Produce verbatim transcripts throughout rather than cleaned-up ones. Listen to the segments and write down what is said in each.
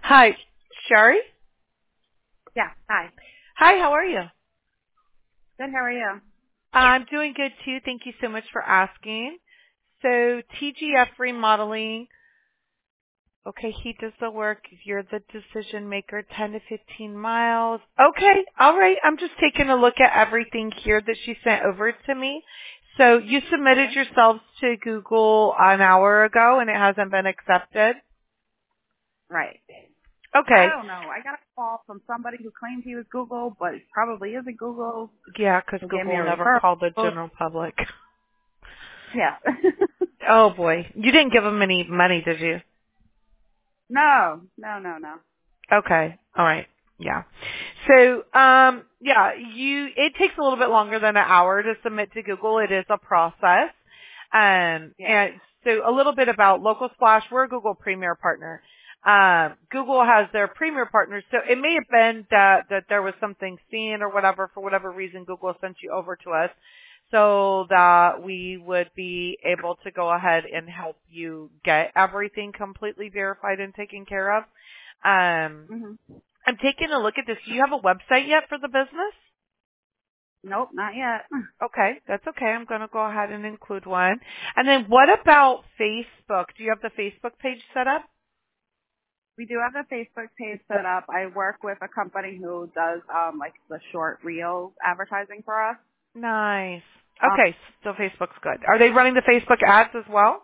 Hi, Sherry? Yeah. Hi. Hi, how are you? Good. How are you? I'm doing good too. Thank you so much for asking. So T G F remodeling. Okay, he does the work. You're the decision maker, ten to fifteen miles. Okay, all right. I'm just taking a look at everything here that she sent over to me. So you submitted Okay. yourselves to Google an hour ago and it hasn't been accepted? Right. I Okay. don't know. I got a call from somebody who claims he was Google, but it probably isn't Google. Yeah, because Who gave me Google a will never call the referral? general public. Yeah. Oh boy. You didn't give them any money, did you? no. No. No. No. Okay. All right. Yeah. So, um, yeah, you, it takes a little bit longer than an hour to submit to Google. It is a process. Um, Yeah. and so a little bit about Local Splash. We're a Google Premier partner. Um, Google has their Premier partners. So it may have been that, that there was something seen or whatever, for whatever reason, Google sent you over to us so that we would be able to go ahead and help you get everything completely verified and taken care of. Um, Mhm. I'm taking a look at this. Do you have a website yet for the business? Nope. Not yet. Okay, that's okay. I'm going to go ahead and include one. And then what about Facebook? Do you have the Facebook page set up? We do have the Facebook page set up. I work with a company who does um like the short reel advertising for us. Nice. Um. Okay, so Facebook's good. Are they running the Facebook ads as well?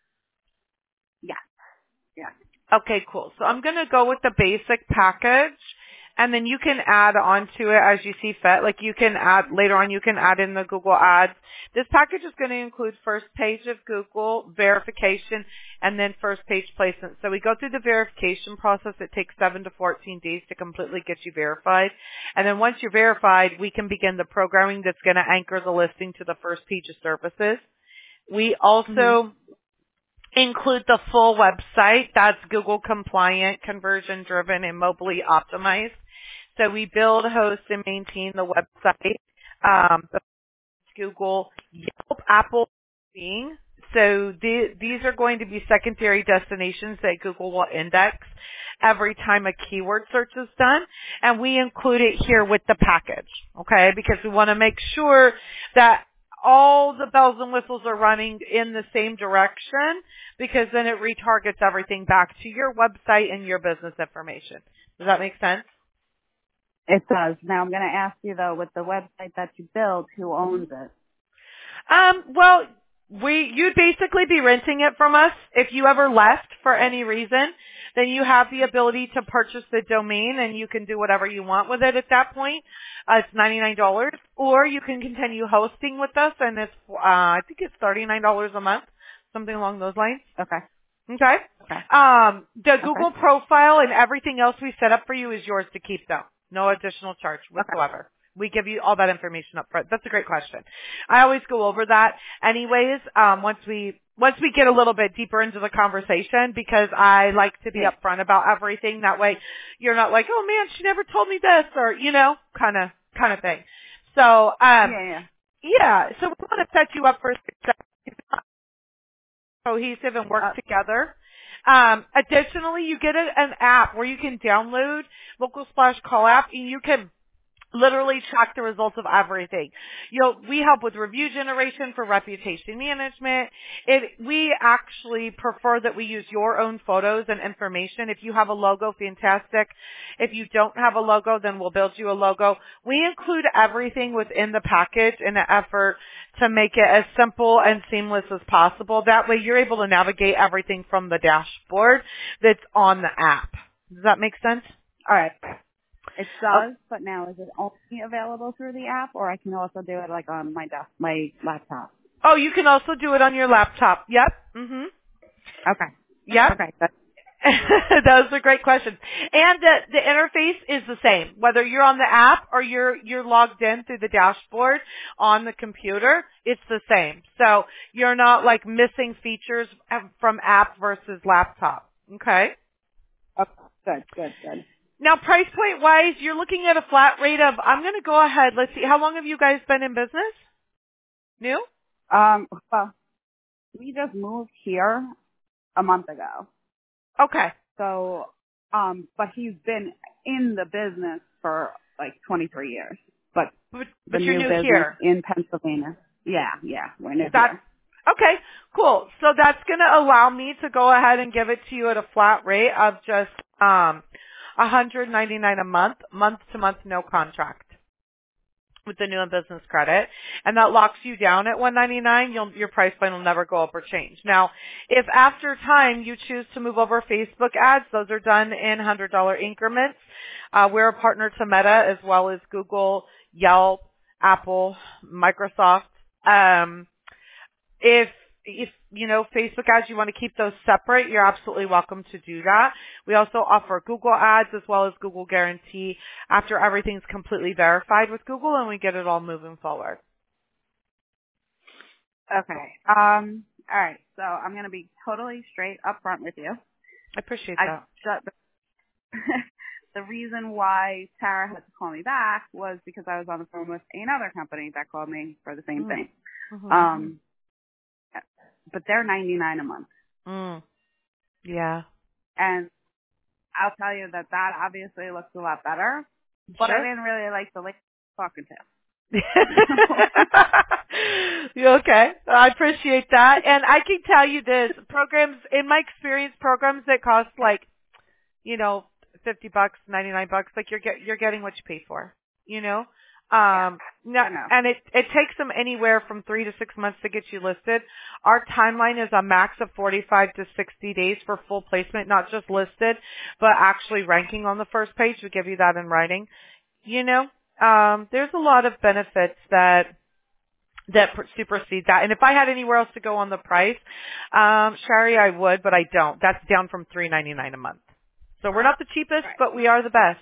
Yeah. Yeah. Okay, cool. So I'm going to go with the basic package, and then you can add onto it as you see fit. Like you can add, later on you can add in the Google ads. This package is going to include first page of Google, verification, and then first page placement. So we go through the verification process. It takes seven to fourteen days to completely get you verified. And then once you're verified, we can begin the programming that's going to anchor the listing to the first page of services. We Mhm. also include the full website that's Google compliant, conversion driven, and mobily optimized. So we build, host, and maintain the website. Um, the Google, Yelp, Apple, Bing. So the, these are going to be secondary destinations that Google will index every time a keyword search is done. And we include it here with the package, okay? Because we want to make sure that all the bells and whistles are running in the same direction because then it retargets everything back to your website and your business information. Does that make sense? It does. Now I'm going to ask you though, with the website that you build, who owns it? Um, well, we you'd basically be renting it from us. If you ever left for any reason, then you have the ability to purchase the domain and you can do whatever you want with it at that point. Uh, it's ninety-nine dollars. Or you can continue hosting with us and it's, uh, I think it's thirty-nine dollars a month, something along those lines. Okay. Okay? Okay. Um, the Okay. Google profile and everything else we set up for you is yours to keep though. No additional charge Okay. whatsoever. We give you all that information up front. That's a great question. I always go over that anyways, um, once we, once we get a little bit deeper into the conversation because I like to be Yeah. upfront about everything. That way you're not like, oh man, she never told me this or, you know, kind of, kind of thing. So, um, Yeah. Yeah. yeah, so we want to set you up for success, cohesive and work Uh, together. Um, additionally, you get a, an app where you can download Local Splash Call app and you can literally track the results of everything. You know, we help with review generation for reputation management. It, we actually prefer that we use your own photos and information. If you have a logo, fantastic. If you don't have a logo, then we'll build you a logo. We include everything within the package in an effort to make it as simple and seamless as possible. That way you're able to navigate everything from the dashboard that's on the app. Does that make sense? all right. It does, but now is it only available through the app, or I can also do it like on my desk, my laptop? Oh, you can also do it on your laptop. Yep. Mhm. Okay. Yep. Okay. Good. Those are great questions. And the the interface is the same. Whether you're on the app or you're you're logged in through the dashboard on the computer, it's the same. So you're not like missing features from app versus laptop. Okay? Okay. Good. Good. Good. Now price point wise, you're looking at a flat rate of I'm going to go ahead. Let's see. How long have you guys been in business? New? Um. Well, we just moved here a month ago, Okay. so Um, but he's been in the business for like twenty-three years. But But, the but you're new new business here. in Pennsylvania. Yeah, yeah, we're new That's here. okay, cool. So that's going to allow me to go ahead and give it to you at a flat rate of just um one hundred ninety-nine dollars a month, month to month, no contract, with the new and business credit, and that locks you down at one hundred ninety-nine dollars. You'll, your price point will never go up or change. Now, if after time you choose to move over Facebook ads, those are done in one hundred dollars increments. Uh, we're a partner to Meta as well as Google, Yelp, Apple, Microsoft. Um, if if you know Facebook ads, you want to keep those separate, you're absolutely welcome to do that. We also offer Google ads as well as Google Guarantee after everything's completely verified with Google and we get it all moving forward. Okay. Um. All right. So I'm gonna be totally straight up front with you. I appreciate I that. shut the, the reason why Tara had to call me back was because I was on the phone with another company that called me for the same Mm. thing. Mm-hmm. Um. But they're ninety-nine a month, Mm. Yeah. and I'll tell you that that obviously looks a lot better. But I Sure. didn't really like the lady talking to. You okay? I appreciate that. And I can tell you this, programs, in my experience, programs that cost like, you know, fifty bucks, ninety-nine bucks, like you're get, you're getting what you pay for, you know? Um, no, I know. and it, it takes them anywhere from three to six months to get you listed. Our timeline is a max of forty-five to sixty days for full placement, not just listed, but actually ranking on the first page. We give you that in writing. You know, um, there's a lot of benefits that that pr- supersede that. And if I had anywhere else to go on the price, um, Shari, I would, but I don't. That's down from three ninety-nine a month. So we're not the cheapest, Right. but we are the best.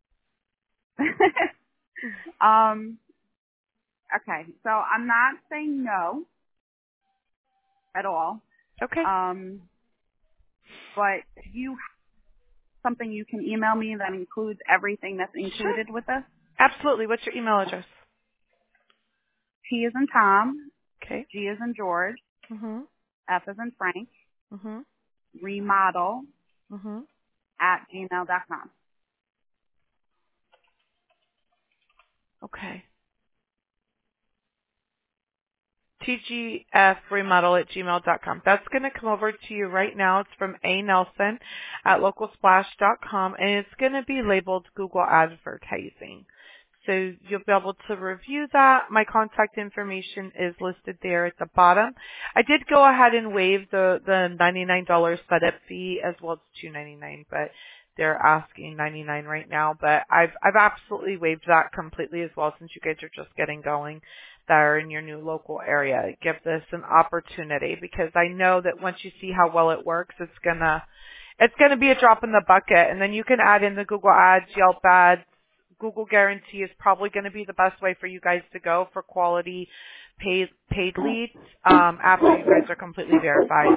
um. Okay. So I'm not saying no at all. Okay. Um. But do you have something you can email me that includes everything that's Sure. included with this? Absolutely. What's your email address? T is in Tom, Okay. G is in George, Mhm. F is in Frank, Mhm. remodel Mhm. at gmail dot com. Okay. T G F remodel at gmail dot com. That's going to come over to you right now. It's from A. Nelson at local splash dot com, and it's going to be labeled Google Advertising. So you'll be able to review that. My contact information is listed there at the bottom. I did go ahead and waive the, the ninety-nine dollars setup fee as well as two ninety-nine, but they're asking ninety-nine right now. But I've I've absolutely waived that completely as well since you guys are just getting going that are in your new local area. Give this an opportunity because I know that once you see how well it works, it's gonna it's gonna be a drop in the bucket, and then you can add in the Google Ads, Yelp ads. Google Guarantee is probably going to be the best way for you guys to go for quality paid paid leads um, after you guys are completely verified.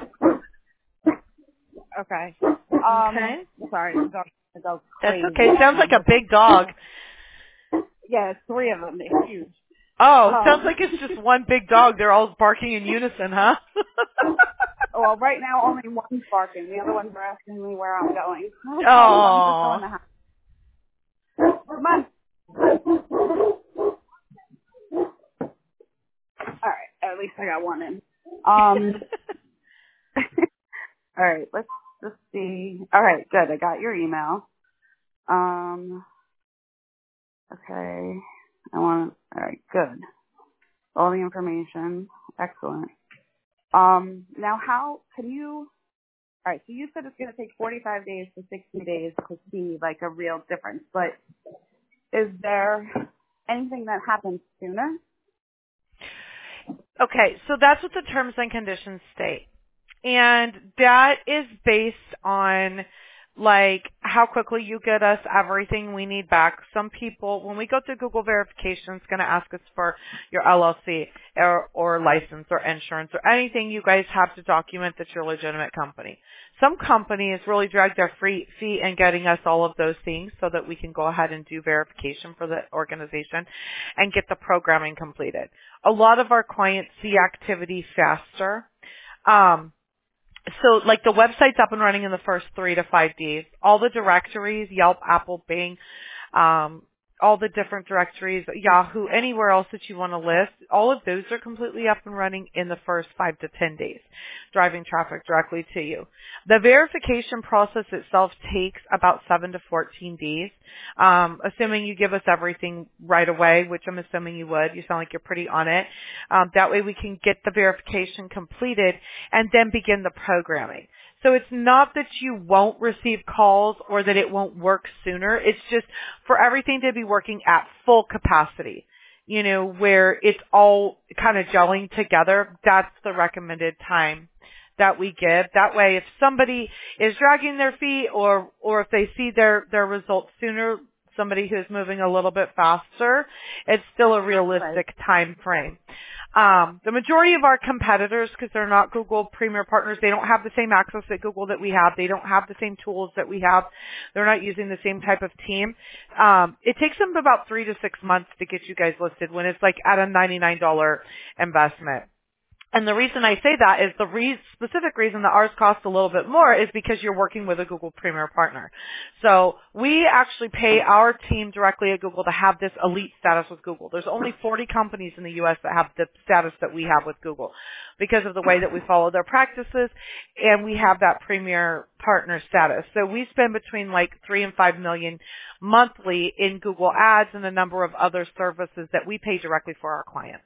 Okay. Um. Okay, Sorry, the dog the dog's that's crazy. okay. Sounds like a big dog. Yeah, it's three of them. They're huge. Oh, sounds Um. like it's just one big dog. They're all barking in unison, huh? Well, right now only one's barking. The other ones are asking me where I'm going. Oh, I'm just Oh. going to house. Come on. All right. At least I got one in. Um. All right. Let's just see. All right. Good. I got your email. Um. Okay. I want. All right. Good. All the information. Excellent. Um. Now, how can you? All right. So you said it's going to take forty-five days to sixty days to see like a real difference, but is there anything that happens sooner? Okay, so that's what the terms and conditions state. And that is based on like how quickly you get us everything we need back. Some people, when we go through Google verification, it's going to ask us for your L L C or, or license or insurance or anything you guys have to document that you're a legitimate company. Some companies really drag their free feet in getting us all of those things so that we can go ahead and do verification for the organization and get the programming completed. A lot of our clients see activity faster. Um, So like the website's up and running in the first three to five days. All the directories, Yelp, Apple, Bing, um, all the different directories, Yahoo, anywhere else that you want to list, all of those are completely up and running in the first five to ten days, driving traffic directly to you. The verification process itself takes about seven to fourteen days, um, assuming you give us everything right away, which I'm assuming you would. You sound like you're pretty on it. Um, that way we can get the verification completed and then begin the programming. So it's not that you won't receive calls or that it won't work sooner. It's just for everything to be working at full capacity, you know, where it's all kind of gelling together. That's the recommended time that we give. That way, if somebody is dragging their feet or, or if they see their, their results sooner, somebody who's moving a little bit faster, it's still a realistic time frame. Um, the majority of our competitors, because they're not Google Premier Partners, they don't have the same access at Google that we have. They don't have the same tools that we have. They're not using the same type of team. Um, it takes them about three to six months to get you guys listed when it's like at a ninety-nine dollars investment. And the reason I say that is the re- specific reason that ours costs a little bit more is because you're working with a Google Premier Partner. So we actually pay our team directly at Google to have this elite status with Google. There's only forty companies in the U S that have the status that we have with Google because of the way that we follow their practices, and we have that Premier Partner status. So we spend between like three and five million monthly in Google Ads and a number of other services that we pay directly for our clients.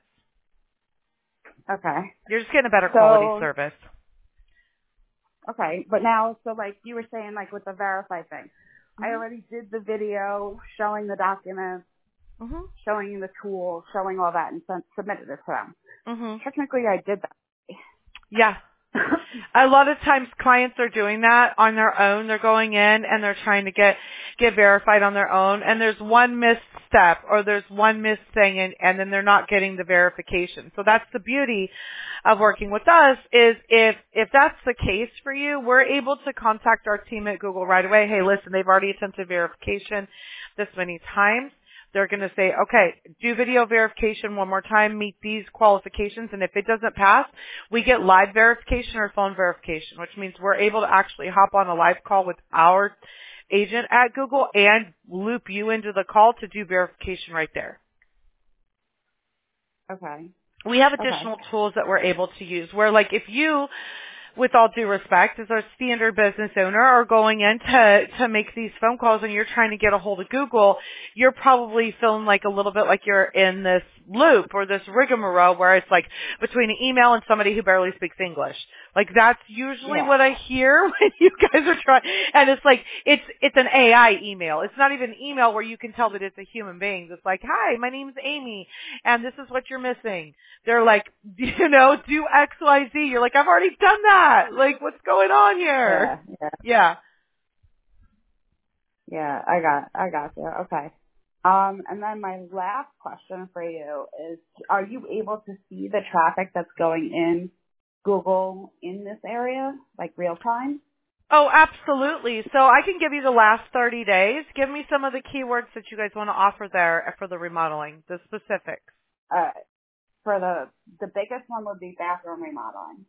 Okay. You're just getting a better so, quality service. Okay, but now, so like you were saying, like with the Verify thing, Mm-hmm. I already did the video showing the documents, Mm-hmm. showing the tool, showing all that, and sent, submitted it to them. Mm-hmm. Technically, I did Yeah. that. A lot of times clients are doing that on their own. They're going in and they're trying to get, get verified on their own. And there's one missed step or there's one missed thing and, and then they're not getting the verification. So that's the beauty of working with us is if, if that's the case for you, we're able to contact our team at Google right away. Hey, listen, they've already attempted verification this many times. They're going to say, okay, do video verification one more time, meet these qualifications, and if it doesn't pass, we get live verification or phone verification, which means we're able to actually hop on a live call with our agent at Google and loop you into the call to do verification right there. Okay. We have additional okay. tools that we're able to use where, like, if you, with all due respect, as our standard business owner are going in to, to make these phone calls and you're trying to get a hold of Google, you're probably feeling like a little bit like you're in this loop or this rigmarole where it's like between an email and somebody who barely speaks English. Like that's usually Yeah. what I hear when you guys are trying, and it's like, it's, it's an A I email. It's not even an email where you can tell that it's a human being. It's like, hi, my name's Amy and this is what you're missing. They're like, you know, do X, Y, Z. You're like, I've already done that. Like, what's going on here? Yeah, yeah, Yeah. yeah. I got, I got you. Okay. Um, and then my last question for you is: are you able to see the traffic that's going in Google in this area, like real time? Oh, absolutely. So I can give you the last thirty days. Give me some of the keywords that you guys want to offer there for the remodeling, the specifics. Uh, for the the biggest one would be bathroom remodeling.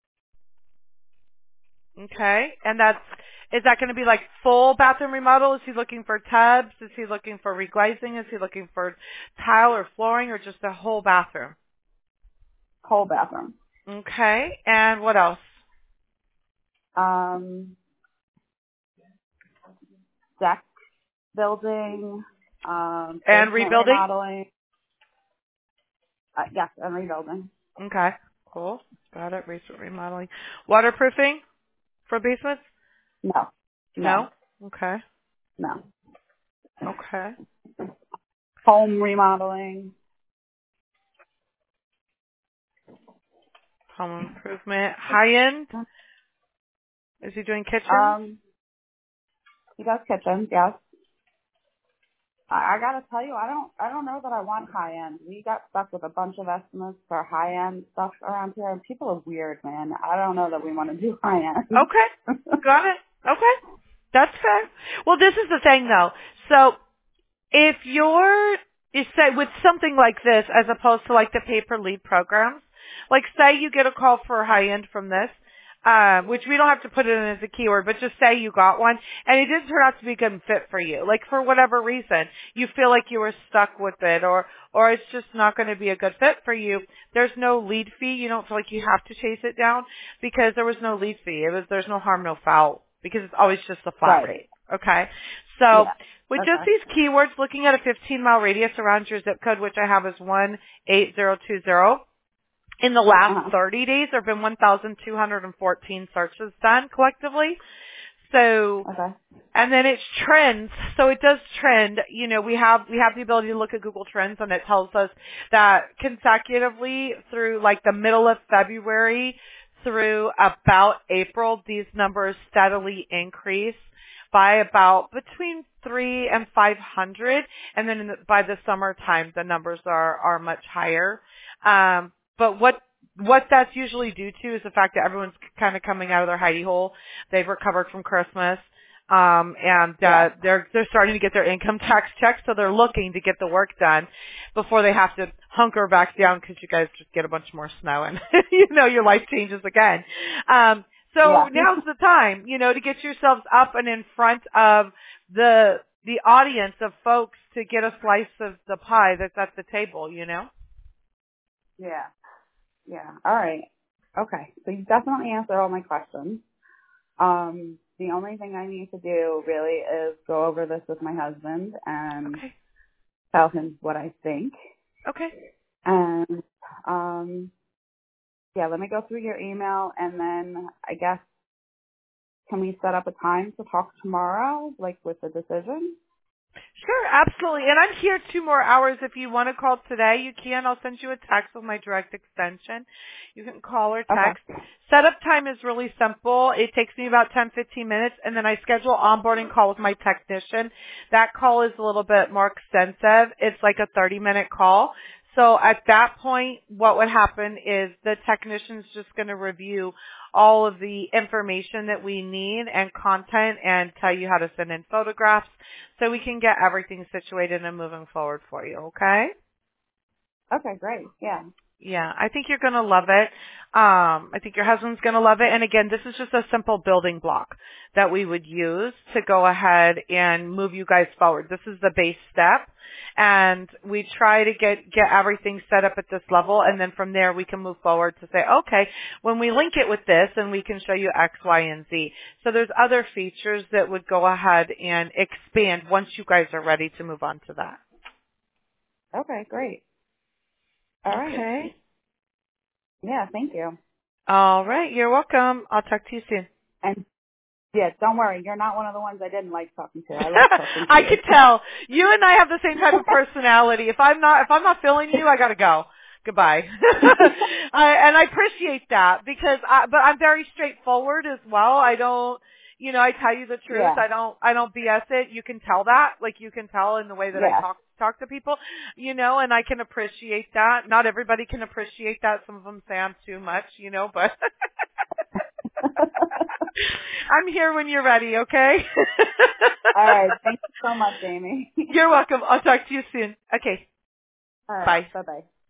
Okay. And that's, is that going to be like full bathroom remodel? Is he looking for tubs? Is he looking for reglazing? Is he looking for tile or flooring or just a whole bathroom? Whole bathroom. Okay. And what else? Um, deck building. Um, And basement rebuilding? remodeling. Uh, yes, and rebuilding. Okay. Cool. Got it. Basement remodeling. Waterproofing for basements? No, no, No? Okay. no. Okay. Home remodeling. Home improvement. High end? Is he doing kitchens? Um, he does kitchens, yes. I, I gotta tell you, I don't, I don't know that I want high end. We got stuck with a bunch of estimates for high end stuff around here, and people are weird, man. I don't know that we want to do high end. Okay. Got it. Okay. That's fair. Well, this is the thing though. So if you're, you say with something like this as opposed to like the pay per lead programs, like say you get a call for high end from this, um, which we don't have to put it in as a keyword, but just say you got one, and it didn't turn out to be a good fit for you. Like for whatever reason, you feel like you were stuck with it, or or it's just not going to be a good fit for you. There's no lead fee. You don't feel like you have to chase it down because there was no lead fee. It was there's no harm, no foul because it's always just a flat Right. rate. Okay, so Yeah. with Okay. just these keywords, looking at a fifteen mile radius around your zip code, which I have is one eight zero two zero. In the last Uh-huh. thirty days, there have been one thousand two hundred fourteen searches done collectively. So, Okay. and then it's trends. So it does trend. You know, we have, we have the ability to look at Google Trends, and it tells us that consecutively through like the middle of February through about April, these numbers steadily increase by about between three and five hundred. And then in the, by the summertime, the numbers are, are much higher. Um, But what what that's usually due to is the fact that everyone's kind of coming out of their hidey hole. They've recovered from Christmas, um, and uh, Yeah. they're they're starting to get their income tax checks, so they're looking to get the work done before they have to hunker back down because you guys just get a bunch more snow and you know your life changes again. Um, so Yeah. now's the time, you know, to get yourselves up and in front of the the audience of folks to get a slice of the pie that's at the table, you know. Yeah. Yeah. All right. Okay. So you definitely answered all my questions. Um, the only thing I need to do really is go over this with my husband and Okay. tell him what I think. Okay. And um, yeah, let me go through your email, and then I guess can we set up a time to talk tomorrow, like with the decision? Sure, absolutely. And I'm here two more hours. If you want to call today, you can. I'll send you a text with my direct extension. You can call or Okay. text. Setup time is really simple. It takes me about ten, fifteen minutes, and then I schedule onboarding call with my technician. That call is a little bit more extensive. It's like a thirty minute call. So at that point, what would happen is the technician's just going to review all of the information that we need and content and tell you how to send in photographs so we can get everything situated and moving forward for you, okay? Okay, great. Yeah. Yeah, I think you're going to love it. Um, I think your husband's going to love it. And again, this is just a simple building block that we would use to go ahead and move you guys forward. This is the base step. And we try to get, get everything set up at this level. And then from there, we can move forward to say, okay, when we link it with this, and we can show you X, Y, and Z. So there's other features that would go ahead and expand once you guys are ready to move on to that. Okay, great. All right. Okay. Yeah, thank you. All right. You're welcome. I'll talk to you soon. And yeah, don't worry, you're not one of the ones I didn't like talking to. I like talking to I you. could tell. You and I have the same type of personality. If I'm not if I'm not feeling you, I gotta go. Goodbye. I, and I appreciate that because I but I'm very straightforward as well. I don't you know, I tell you the truth. Yeah. I don't I don't B S it. You can tell that. Like you can tell in the way that I Yeah. talk talk to people, you know, and I can appreciate that. Not everybody can appreciate that. Some of them say I'm too much, you know, but I'm here when you're ready, okay? All right. Thank you so much, Amy. You're welcome. I'll talk to you soon. Okay. All right. Bye. Bye-bye.